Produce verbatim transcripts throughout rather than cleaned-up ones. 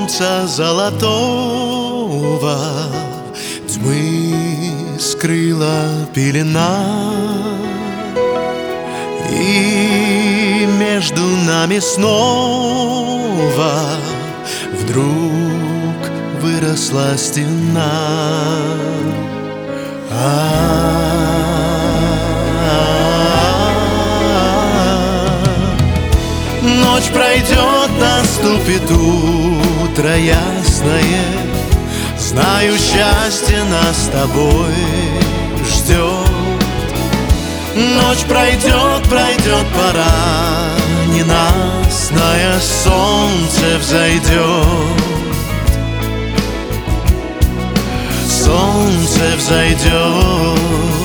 солнца золотого тьмы скрыла пелена, и между нами снова вдруг выросла стена. Ночь пройдет, наступит утро ясное, знаю, счастье нас с тобой ждет. Ночь пройдет, пройдет пора, ненастное солнце взойдет. Солнце взойдет.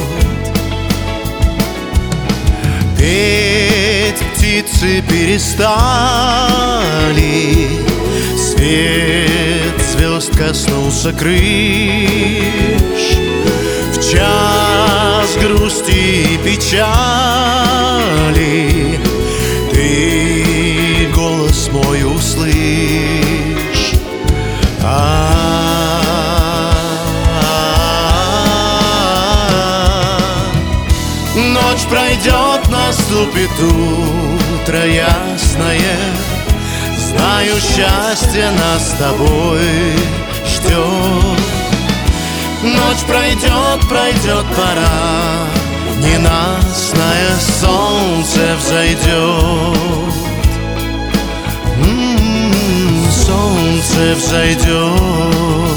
Петь птицы перестали, свет звезд коснулся крыш. В час грусти и печали ты голос мой услышь. Ночь пройдет, наступит утро ясное, знаю, счастье нас с тобой ждет. Ночь пройдет, пройдет пора, ненастное солнце взойдет. М-м-м, солнце взойдет.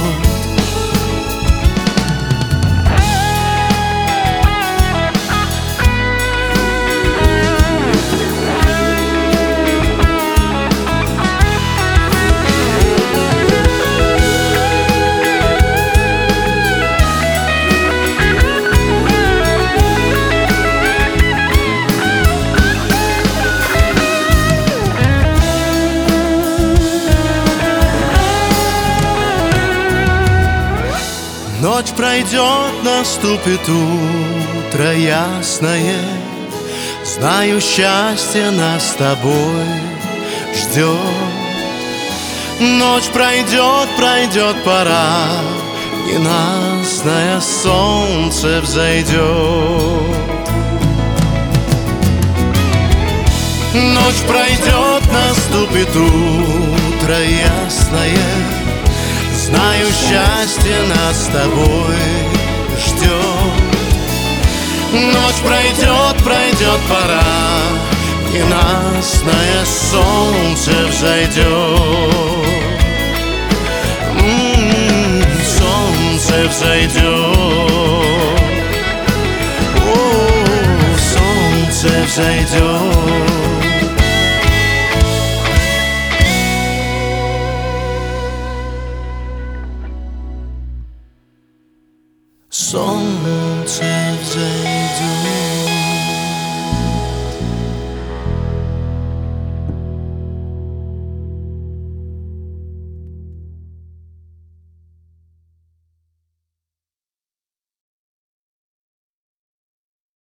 Ночь пройдет, наступит утро ясное, знаю, счастье нас с тобой ждет. Ночь пройдет, пройдет пора, ненастное солнце взойдет. Ночь пройдет, наступит утро ясное, знаю, счастье нас с тобой ждет. Ночь пройдет, пройдет пора, ненастное солнце взойдет. М-м-м, солнце взойдет. О, солнце взойдет.